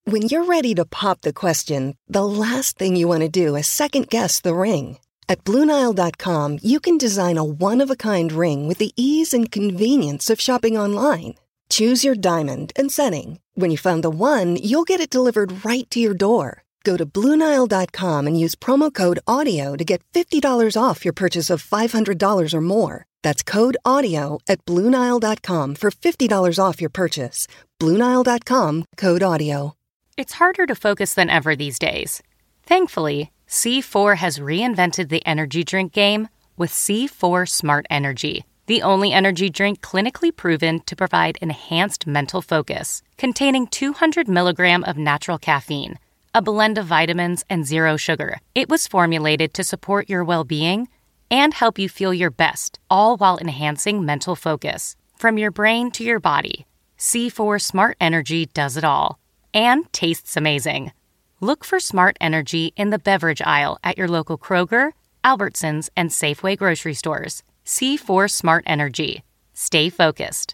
When you're ready to pop the question, the last thing you want to do is second-guess the ring. At BlueNile.com, you can design a one-of-a-kind ring with the ease and convenience of shopping online. Choose your diamond and setting. When you find the one, you'll get it delivered right to your door. Go to BlueNile.com and use promo code AUDIO to get $50 off your purchase of $500 or more. That's code AUDIO at BlueNile.com for $50 off your purchase. BlueNile.com, code AUDIO. It's harder to focus than ever these days. Thankfully, C4 has reinvented the energy drink game with C4 Smart Energy, the only energy drink clinically proven to provide enhanced mental focus, containing 200 milligrams of natural caffeine, a blend of vitamins, and zero sugar. It was formulated to support your well-being and help you feel your best, all while enhancing mental focus. From your brain to your body, C4 Smart Energy does it all. And tastes amazing. Look for Smart Energy in the beverage aisle at your local Kroger, Albertsons, and Safeway grocery stores. C4 Smart Energy. Stay focused.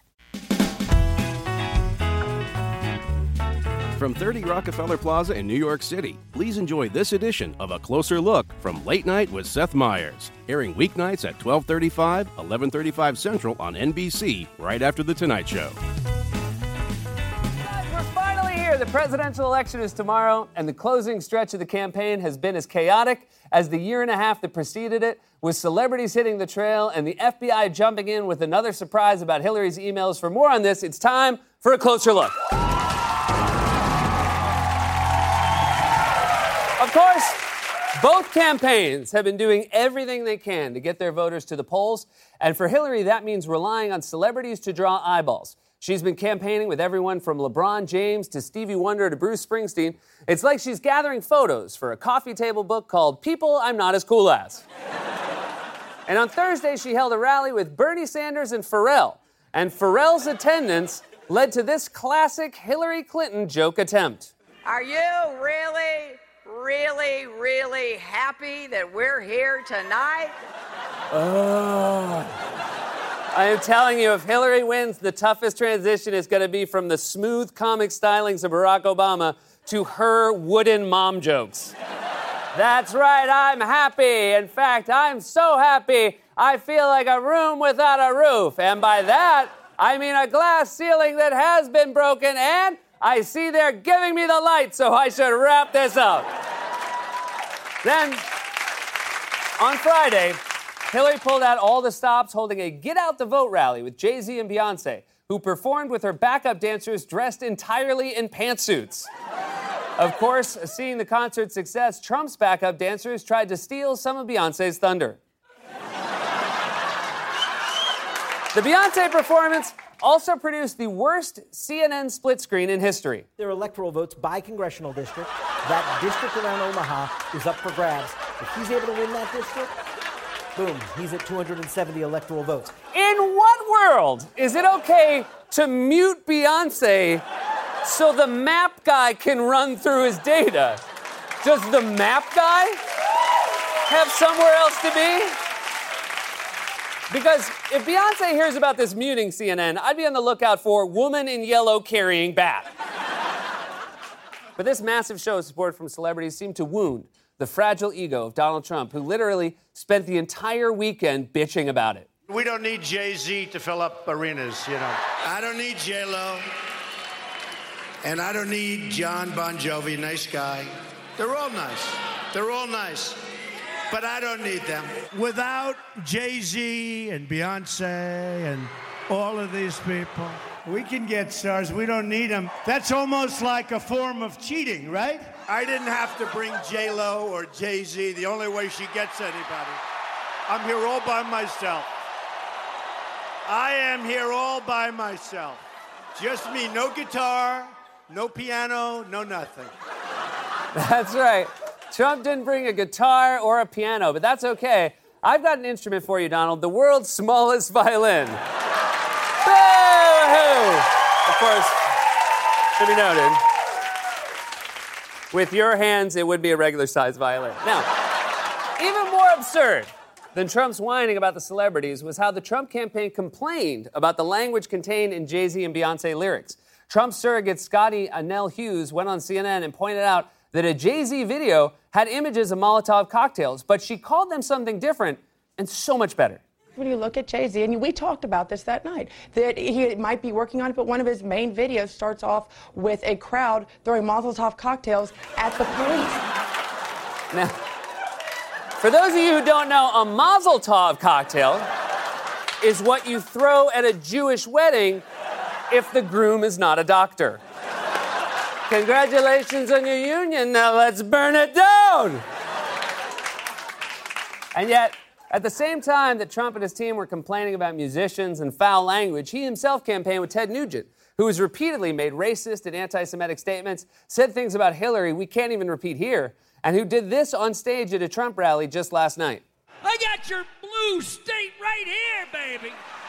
From 30 Rockefeller Plaza in New York City, please enjoy this edition of A Closer Look from Late Night with Seth Meyers, airing weeknights at 12:35, 11:35 Central on NBC, right after The Tonight Show. The presidential election is tomorrow, and the closing stretch of the campaign has been as chaotic as the year and a half that preceded it, with celebrities hitting the trail and the FBI jumping in with another surprise about Hillary's emails. For more on this, it's time for a closer look. Of course, both campaigns have been doing everything they can to get their voters to the polls, and for Hillary, that means relying on celebrities to draw eyeballs. She's been campaigning with everyone from LeBron James to Stevie Wonder to Bruce Springsteen. It's like she's gathering photos for a coffee table book called People I'm Not As Cool As. And on Thursday, she held a rally with Bernie Sanders and Pharrell. And Pharrell's attendance led to this classic Hillary Clinton joke attempt. Are you really, really, really happy that we're here tonight? I am telling you, if Hillary wins, the toughest transition is going to be from the smooth comic stylings of Barack Obama to her wooden mom jokes. That's right, I'm happy. In fact, I'm so happy, I feel like a room without a roof. And by that, I mean a glass ceiling that has been broken, and I see they're giving me the light, so I should wrap this up. Then, on Friday, Hillary pulled out all the stops holding a Get Out the Vote rally with Jay-Z and Beyonce, who performed with her backup dancers dressed entirely in pantsuits. Of course, seeing the concert's success, Trump's backup dancers tried to steal some of Beyonce's thunder. The Beyonce performance also produced the worst CNN split screen in history. There are electoral votes by congressional district. That district around Omaha is up for grabs. If he's able to win that district, boom, he's at 270 electoral votes. In what world is it okay to mute Beyonce so the map guy can run through his data? Does the map guy have somewhere else to be? Because if Beyonce hears about this muting CNN, I'd be on the lookout for woman in yellow carrying bat. But this massive show of support from celebrities seemed to wound the fragile ego of Donald Trump, who literally spent the entire weekend bitching about it. We don't need Jay-Z to fill up arenas, you know. I don't need J-Lo. And I don't need John Bon Jovi, nice guy. They're all nice. They're all nice. But I don't need them. Without Jay-Z and Beyonce and all of these people, we can get stars. We don't need them. That's almost like a form of cheating, right? I didn't have to bring J-Lo or Jay-Z. The only way she gets anybody. I'm here all by myself. I am here all by myself. Just me. No guitar, no piano, no nothing. That's right. Trump didn't bring a guitar or a piano, but that's okay. I've got an instrument for you, Donald. The world's smallest violin. Boo-hoo! Of course, to be noted, with your hands, it would be a regular-sized violin. Now, even more absurd than Trump's whining about the celebrities was how the Trump campaign complained about the language contained in Jay-Z and Beyonce lyrics. Trump surrogate Scotty Anell Hughes went on CNN and pointed out that a Jay-Z video had images of Molotov cocktails, but she called them something different and so much better. When you look at Jay-Z, and we talked about this that night, that he might be working on it, but one of his main videos starts off with a crowd throwing Molotov cocktails at the police. Now, for those of you who don't know, a Mazel Tov cocktail is what you throw at a Jewish wedding if the groom is not a doctor. Congratulations on your union. Now let's burn it down. And yet, at the same time that Trump and his team were complaining about musicians and foul language, he himself campaigned with Ted Nugent, who has repeatedly made racist and anti-Semitic statements, said things about Hillary we can't even repeat here, and who did this on stage at a Trump rally just last night. I got your blue state right here, baby.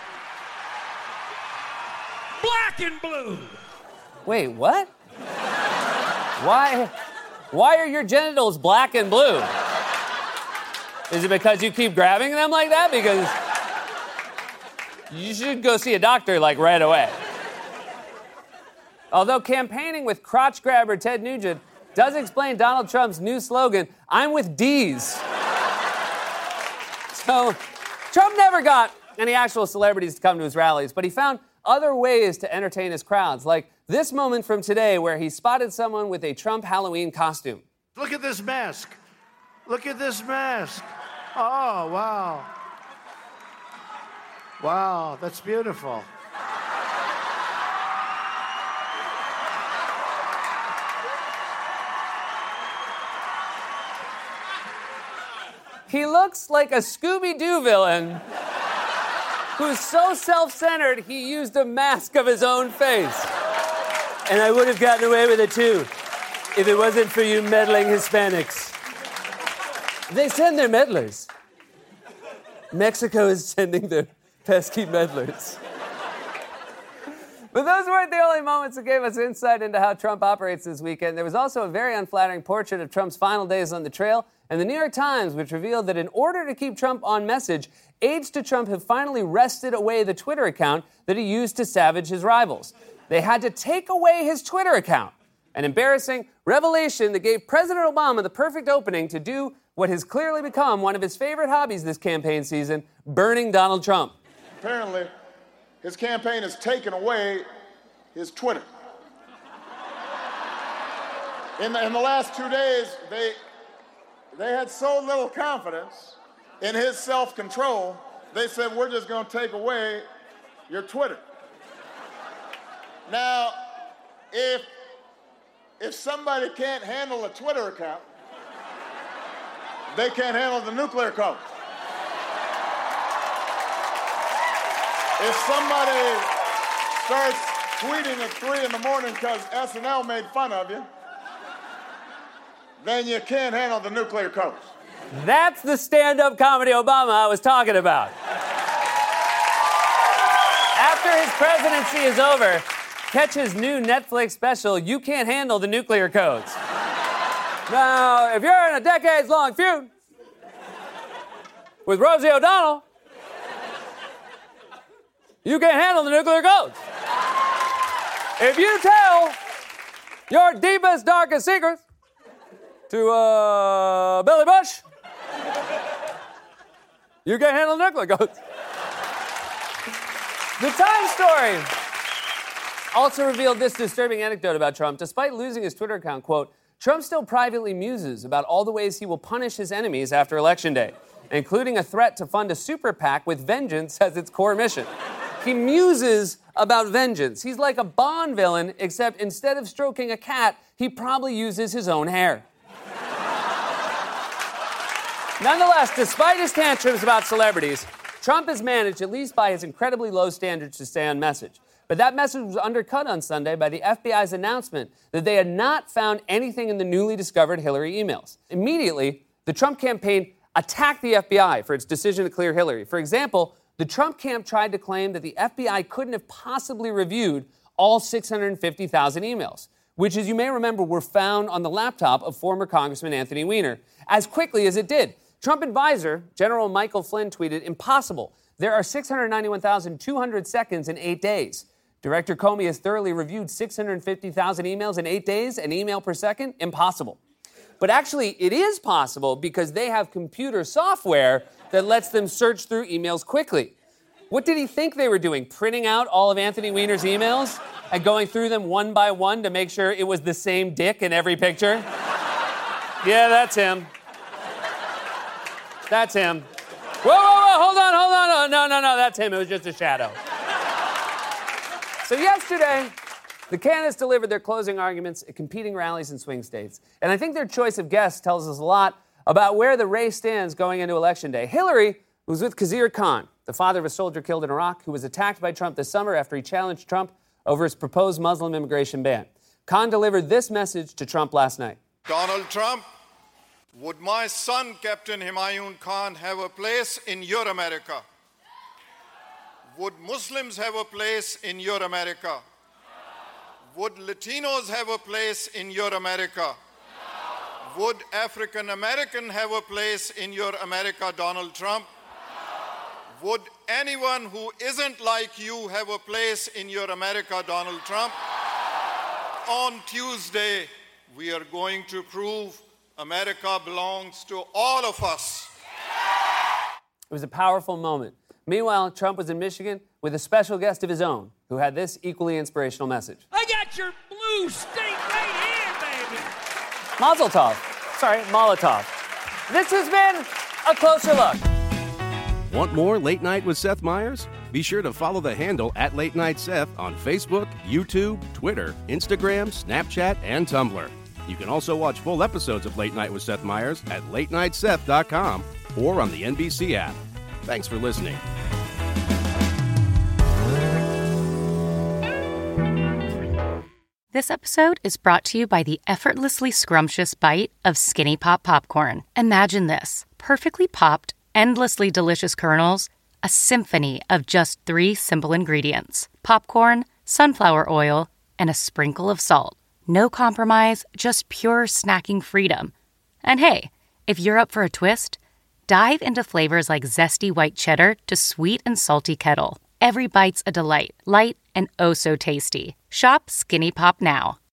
Black and blue. Wait, what? Why are your genitals black and blue? Is it because you keep grabbing them like that? Because you should go see a doctor, like, right away. Although campaigning with crotch grabber Ted Nugent does explain Donald Trump's new slogan, I'm with D's. So, Trump never got any actual celebrities to come to his rallies, but he found other ways to entertain his crowds, like this moment from today where he spotted someone with a Trump Halloween costume. Look at this mask. Look at this mask. Oh, wow. Wow, that's beautiful. He looks like a Scooby-Doo villain who's so self-centered he used a mask of his own face. And I would have gotten away with it too if it wasn't for you meddling Hispanics. They send their meddlers. Mexico is sending their pesky meddlers. But those weren't the only moments that gave us insight into how Trump operates this weekend. There was also a very unflattering portrait of Trump's final days on the trail, and the New York Times, which revealed that in order to keep Trump on message, aides to Trump have finally wrested away the Twitter account that he used to savage his rivals. They had to take away his Twitter account. An embarrassing revelation that gave President Obama the perfect opening to do what has clearly become one of his favorite hobbies this campaign season, burning Donald Trump. Apparently, his campaign has taken away his Twitter. In the last 2 days, they had so little confidence in his self-control, they said, we're just going to take away your Twitter. Now, if somebody can't handle a Twitter account, they can't handle the nuclear code. If somebody starts tweeting at 3 in the morning because SNL made fun of you, then you can't handle the nuclear codes. That's the stand-up comedy Obama I was talking about. After his presidency is over, catch his new Netflix special, You Can't Handle the Nuclear Codes. Now, if you're in a decades-long feud with Rosie O'Donnell, you can't handle the nuclear codes. If you tell your deepest, darkest secrets to Billy Bush, you can't handle the nuclear codes. The Times story also revealed this disturbing anecdote about Trump. Despite losing his Twitter account, quote, Trump still privately muses about all the ways he will punish his enemies after Election Day, including a threat to fund a super PAC with vengeance as its core mission. He muses about vengeance. He's like a Bond villain, except instead of stroking a cat, he probably uses his own hair. Nonetheless, despite his tantrums about celebrities, Trump has managed, at least by his incredibly low standards, to stay on message. But that message was undercut on Sunday by the FBI's announcement that they had not found anything in the newly discovered Hillary emails. Immediately, the Trump campaign attacked the FBI for its decision to clear Hillary. For example, the Trump camp tried to claim that the FBI couldn't have possibly reviewed all 650,000 emails, which, as you may remember, were found on the laptop of former Congressman Anthony Weiner, as quickly as it did. Trump advisor, General Michael Flynn, tweeted, impossible. There are 691,200 seconds in 8 days. Director Comey has thoroughly reviewed 650,000 emails in 8 days, an email per second. Impossible. But actually, it is possible because they have computer software that lets them search through emails quickly. What did he think they were doing? Printing out all of Anthony Weiner's emails and going through them one by one to make sure it was the same dick in every picture? Yeah, that's him. That's him. Whoa, hold on. No, that's him. It was just a shadow. So yesterday, the candidates delivered their closing arguments at competing rallies in swing states. And I think their choice of guests tells us a lot about where the race stands going into Election Day. Hillary was with Khizr Khan, the father of a soldier killed in Iraq who was attacked by Trump this summer after he challenged Trump over his proposed Muslim immigration ban. Khan delivered this message to Trump last night. Donald Trump, would my son, Captain Humayun Khan, have a place in your America? Would Muslims have a place in your America? Would Latinos have a place in your America? Would African American have a place in your America, Donald Trump? Would anyone who isn't like you have a place in your America, Donald Trump? On Tuesday, we are going to prove America belongs to all of us. It was a powerful moment. Meanwhile, Trump was in Michigan with a special guest of his own who had this equally inspirational message. I got your blue state right here, baby. Mazel tov. Sorry, Molotov. This has been A Closer Look. Want more Late Night with Seth Meyers? Be sure to follow the handle at Late Night Seth on Facebook, YouTube, Twitter, Instagram, Snapchat, and Tumblr. You can also watch full episodes of Late Night with Seth Meyers at latenightseth.com or on the NBC app. Thanks for listening. This episode is brought to you by the effortlessly scrumptious bite of Skinny Pop Popcorn. Imagine this: perfectly popped, endlessly delicious kernels, a symphony of just 3 simple ingredients: popcorn, sunflower oil, and a sprinkle of salt. No compromise, just pure snacking freedom. And hey, if you're up for a twist, dive into flavors like zesty white cheddar to sweet and salty kettle. Every bite's a delight, light and oh so tasty. Shop Skinny Pop now.